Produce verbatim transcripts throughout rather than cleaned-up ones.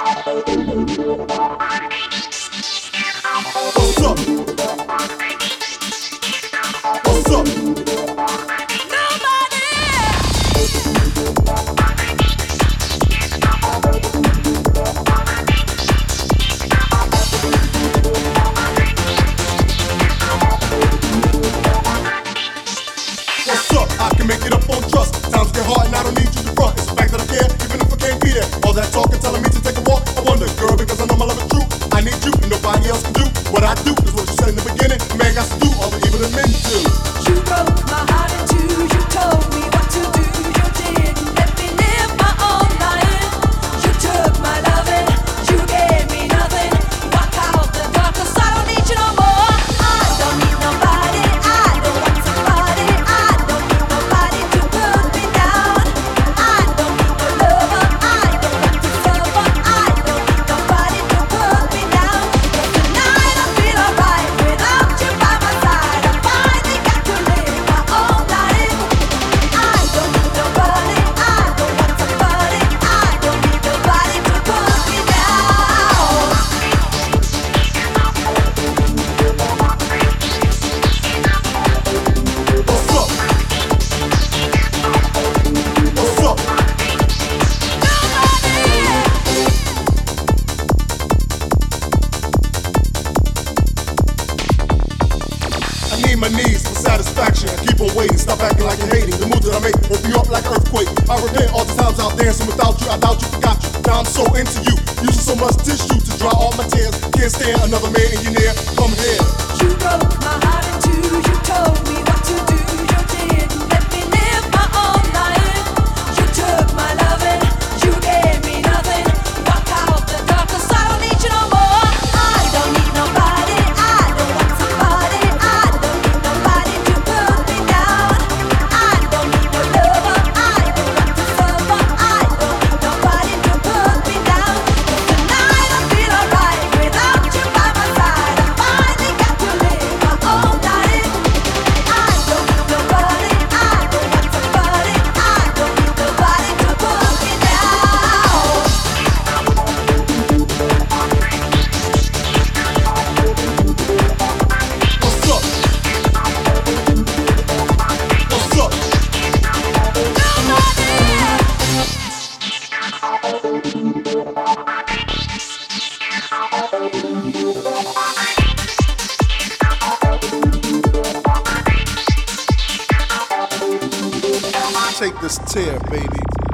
Take this tear, baby.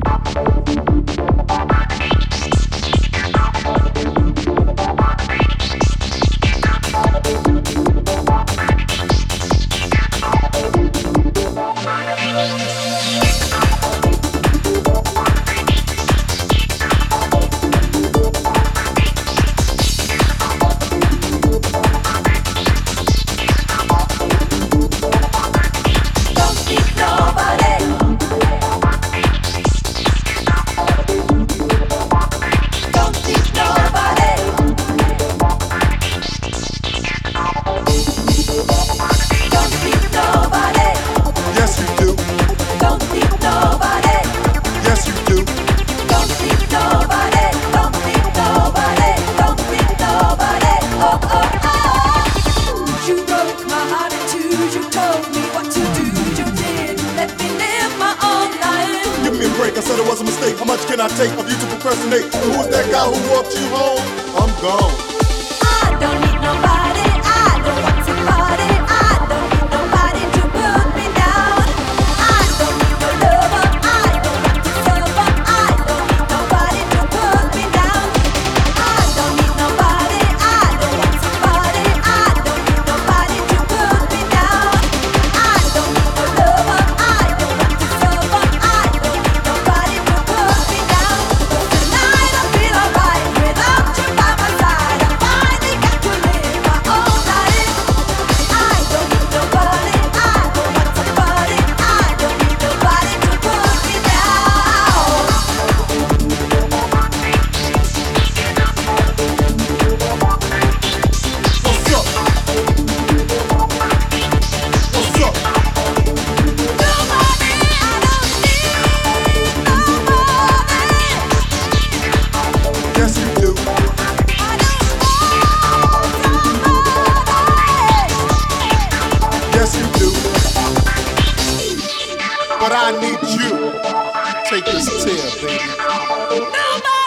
I said it was a mistake. How much can I take of you to procrastinate? Who was that guy who walked you home? I'm gone. I don't need nobody. I don't want somebody. I don't need nobody to put me down. I don't need no lover. I don't want to suffer. I don't need nobody to put me down. I don't need nobody. I don't want somebody. I don't need nobody to put me down. I don't need no lover. I don't want to suffer. I don't need nobody to put me down. Tonight I feel alright without you by my side. need you. Take this tear, baby. Nobody.